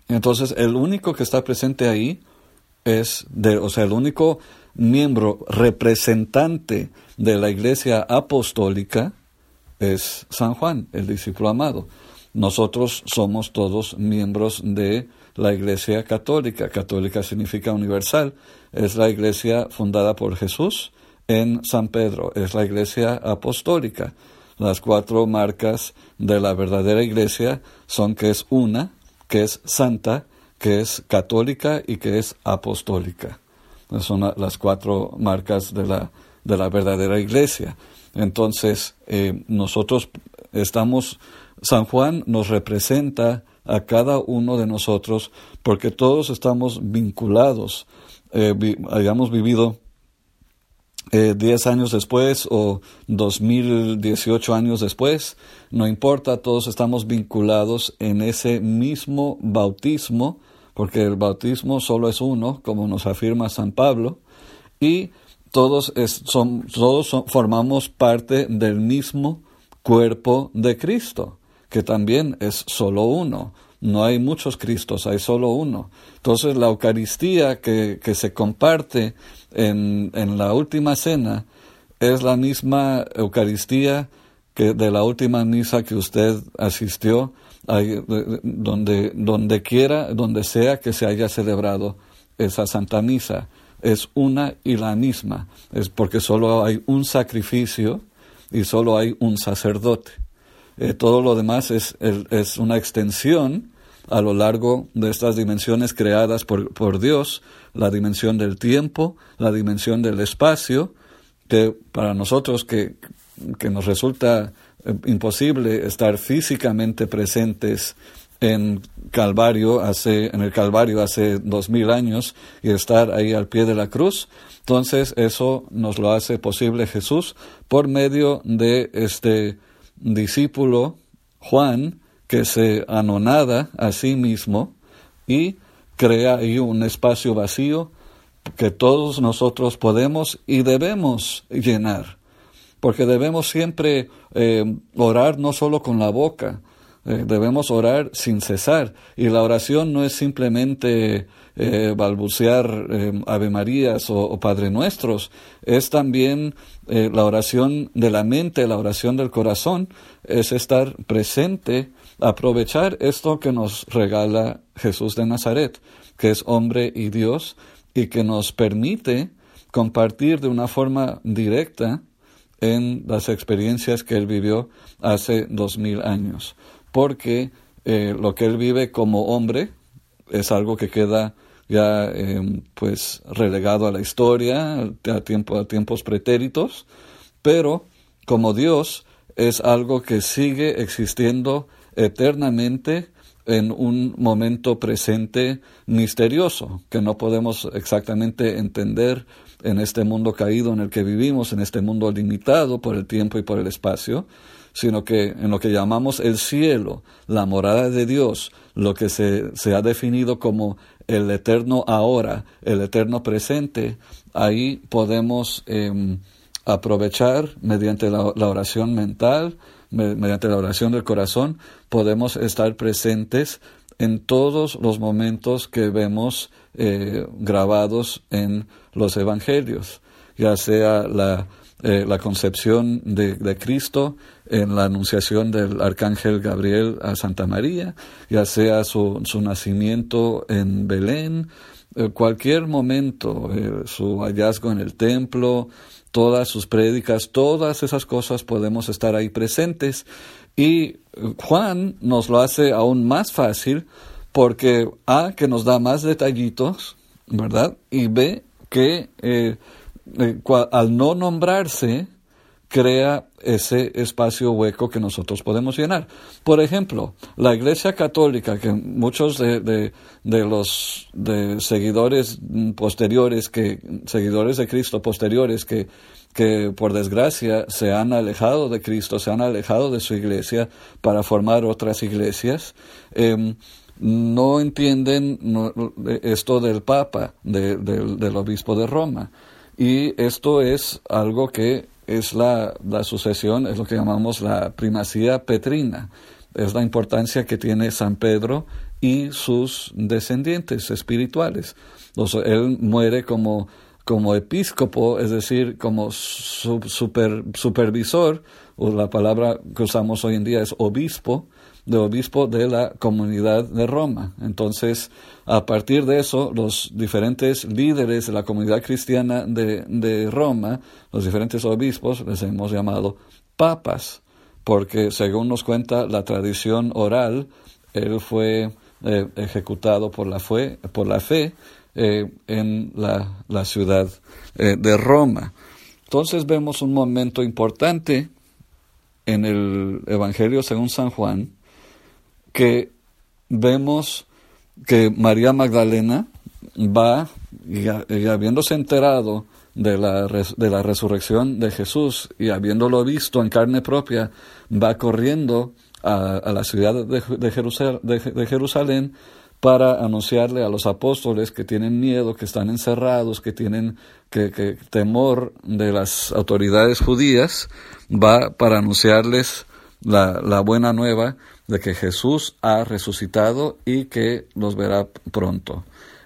Entonces, el único que está presente ahí el único miembro representante de la Iglesia apostólica es San Juan, el discípulo amado. Nosotros somos todos miembros de la Iglesia católica. Católica significa universal. Es la Iglesia fundada por Jesús en San Pedro. Es la Iglesia apostólica. Las 4 marcas de la verdadera Iglesia son que es una, que es santa, que es católica y que es apostólica. Son las 4 marcas de la verdadera Iglesia. Entonces, nosotros San Juan nos representa a cada uno de nosotros porque todos estamos vinculados. Hayamos vivido 10 años después o 2018 años después, no importa, todos estamos vinculados en ese mismo bautismo, porque el bautismo solo es uno, como nos afirma San Pablo, y todos formamos parte del mismo cuerpo de Cristo, que también es solo uno. No hay muchos Cristos, hay solo uno. Entonces la Eucaristía que se comparte en la última cena es la misma Eucaristía que de la última misa que usted asistió, donde sea que se haya celebrado esa Santa Misa. Es una y la misma, es porque solo hay un sacrificio y solo hay un sacerdote. Todo lo demás es una extensión a lo largo de estas dimensiones creadas por Dios, la dimensión del tiempo, la dimensión del espacio, que para nosotros que nos resulta imposible estar físicamente presentes en el Calvario hace 2000 años y estar ahí al pie de la cruz. Entonces eso nos lo hace posible Jesús por medio de este discípulo Juan, que se anonada a sí mismo y crea ahí un espacio vacío que todos nosotros podemos y debemos llenar, porque debemos siempre orar no solo con la boca, debemos orar sin cesar, y la oración no es simplemente balbucear Ave Marías o Padre Nuestros, es también la oración de la mente, la oración del corazón, es estar presente, aprovechar esto que nos regala Jesús de Nazaret, que es hombre y Dios, y que nos permite compartir de una forma directa en las experiencias que Él vivió hace 2000 años. Porque lo que Él vive como hombre es algo que queda ya relegado a la historia, a tiempos pretéritos, pero como Dios es algo que sigue existiendo eternamente en un momento presente misterioso, que no podemos exactamente entender en este mundo caído en el que vivimos, en este mundo limitado por el tiempo y por el espacio, sino que en lo que llamamos el cielo, la morada de Dios, lo que se ha definido como el eterno ahora, el eterno presente, ahí podemos aprovechar mediante la oración mental, mediante la oración del corazón, podemos estar presentes en todos los momentos que vemos grabados en los evangelios, ya sea la concepción de Cristo en la anunciación del arcángel Gabriel a Santa María, ya sea su nacimiento en Belén, cualquier momento, su hallazgo en el templo, todas sus prédicas, todas esas cosas podemos estar ahí presentes. Y Juan nos lo hace aún más fácil porque que nos da más detallitos, ¿verdad? Y B, que al no nombrarse, crea ese espacio hueco que nosotros podemos llenar. Por ejemplo, la Iglesia Católica, que muchos de los seguidores posteriores, seguidores de Cristo posteriores, que por desgracia se han alejado de Cristo, se han alejado de su iglesia para formar otras iglesias, no entienden esto del Papa, del obispo de Roma. Y esto es algo que es la sucesión, es lo que llamamos la primacía petrina. Es la importancia que tiene San Pedro y sus descendientes espirituales. Él muere como episcopo, es decir, como supervisor, o la palabra que usamos hoy en día es obispo de la comunidad de Roma. Entonces, a partir de eso, los diferentes líderes de la comunidad cristiana de Roma, los diferentes obispos, les hemos llamado papas, porque según nos cuenta la tradición oral, él fue ejecutado por la fe en la ciudad de Roma. Entonces vemos un momento importante en el Evangelio según San Juan, que vemos que María Magdalena va, y habiéndose enterado de la resurrección de Jesús y habiéndolo visto en carne propia, va corriendo a la ciudad de Jerusalén para anunciarle a los apóstoles que tienen miedo, que están encerrados, que tienen que temor de las autoridades judías, va para anunciarles la buena nueva de que Jesús ha resucitado y que los verá pronto.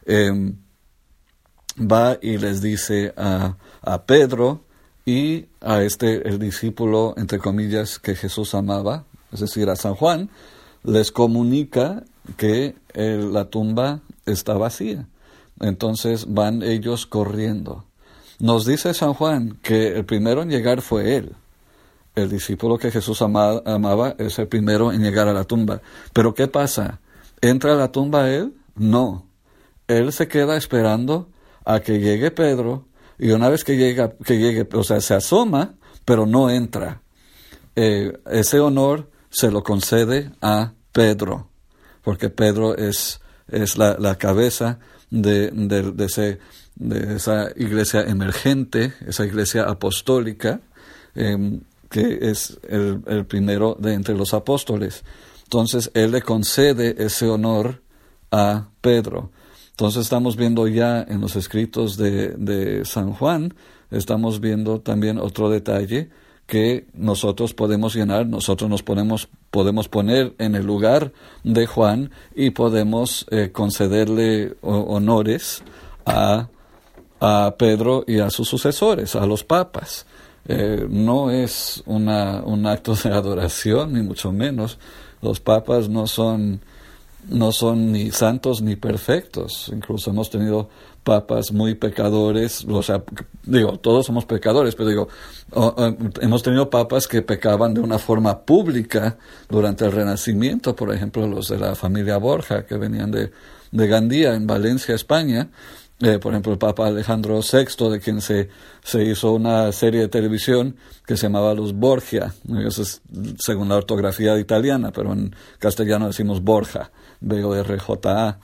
Va y les dice a Pedro y a el discípulo, entre comillas, que Jesús amaba, es decir, a San Juan, les comunica que la tumba está vacía. Entonces van ellos corriendo. Nos dice San Juan que el primero en llegar fue él. El discípulo que Jesús amaba es el primero en llegar a la tumba. Pero ¿qué pasa? ¿Entra a la tumba él? No. Él se queda esperando a que llegue Pedro, y una vez que llegue, o sea, se asoma, pero no entra. Ese honor se lo concede a Pedro, porque Pedro es la cabeza de esa iglesia emergente, esa iglesia apostólica, que es el primero de entre los apóstoles. Entonces, él le concede ese honor a Pedro. Entonces, estamos viendo ya en los escritos de San Juan, estamos viendo también otro detalle que nosotros podemos llenar, nosotros nos podemos poner en el lugar de Juan y podemos concederle honores a Pedro y a sus sucesores, a los papas. No es un acto de adoración, ni mucho menos. Los papas no son ni santos ni perfectos. Incluso hemos tenido papas muy pecadores. O sea, todos somos pecadores, pero hemos tenido papas que pecaban de una forma pública durante el Renacimiento. Por ejemplo, los de la familia Borja, que venían de Gandía, en Valencia, España. Por ejemplo, el Papa Alejandro VI, de quien se hizo una serie de televisión que se llamaba Los Borgia. Eso es según la ortografía italiana, pero en castellano decimos Borja, B-O-R-J-A.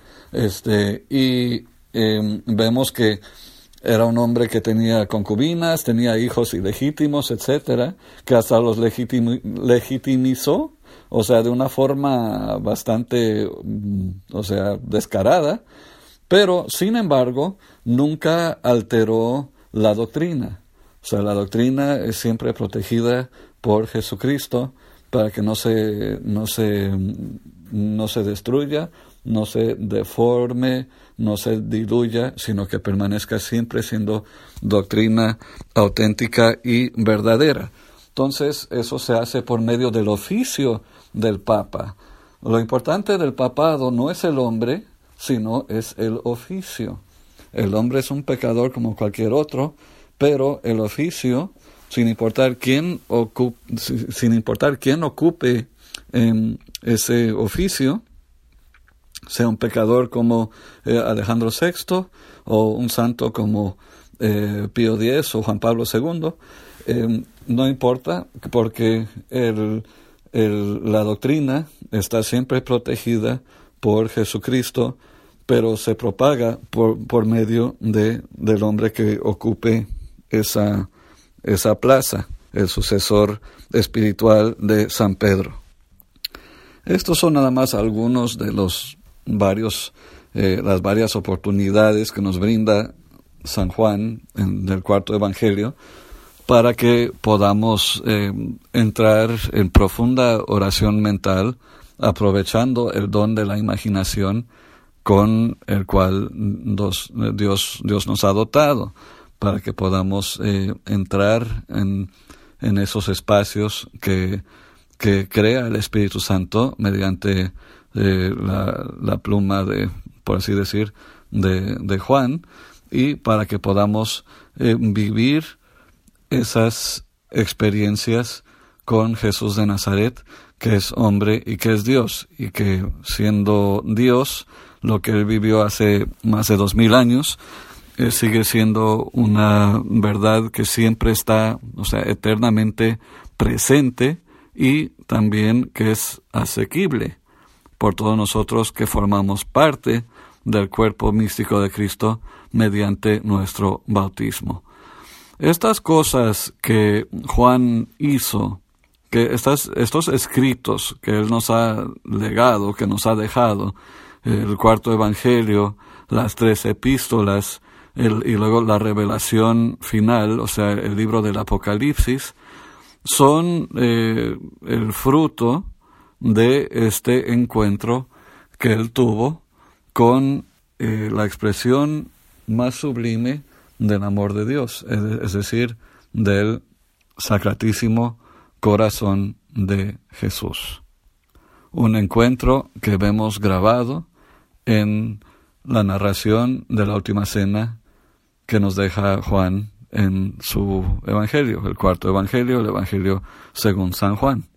Vemos que era un hombre que tenía concubinas, tenía hijos ilegítimos, etcétera, que hasta los legitimizó, o sea, de una forma bastante, descarada. Pero, sin embargo, nunca alteró la doctrina. O sea, la doctrina es siempre protegida por Jesucristo para que no se destruya, no se deforme, no se diluya, sino que permanezca siempre siendo doctrina auténtica y verdadera. Entonces, eso se hace por medio del oficio del Papa. Lo importante del papado no es el hombre, sino es el oficio. El hombre es un pecador como cualquier otro, pero el oficio, sin importar quién ocupe ese oficio, sea un pecador como Alejandro VI o un santo como Pío X o Juan Pablo II, no importa, porque la doctrina está siempre protegida por Jesucristo, pero se propaga por medio del hombre que ocupe esa plaza, el sucesor espiritual de San Pedro. Estos son nada más algunos de las varias oportunidades que nos brinda San Juan en el cuarto evangelio para que podamos entrar en profunda oración mental aprovechando el don de la imaginación con el cual Dios nos ha dotado, para que podamos entrar en esos espacios que crea el Espíritu Santo mediante la pluma por así decir, de Juan, y para que podamos vivir esas experiencias con Jesús de Nazaret, que es hombre y que es Dios, y que siendo Dios, lo que él vivió hace más de 2000 años, sigue siendo una verdad que siempre está, eternamente presente, y también que es asequible por todos nosotros que formamos parte del cuerpo místico de Cristo mediante nuestro bautismo. Estas cosas que Juan hizo, que estos escritos que él nos ha legado, que nos ha dejado, el cuarto evangelio, las 3 epístolas, y luego la revelación final, el libro del Apocalipsis, son el fruto de este encuentro que él tuvo con la expresión más sublime del amor de Dios, es decir, del Sacratísimo Corazón de Jesús. Un encuentro que vemos grabado en la narración de la última cena que nos deja Juan en su evangelio, el cuarto evangelio, el evangelio según San Juan.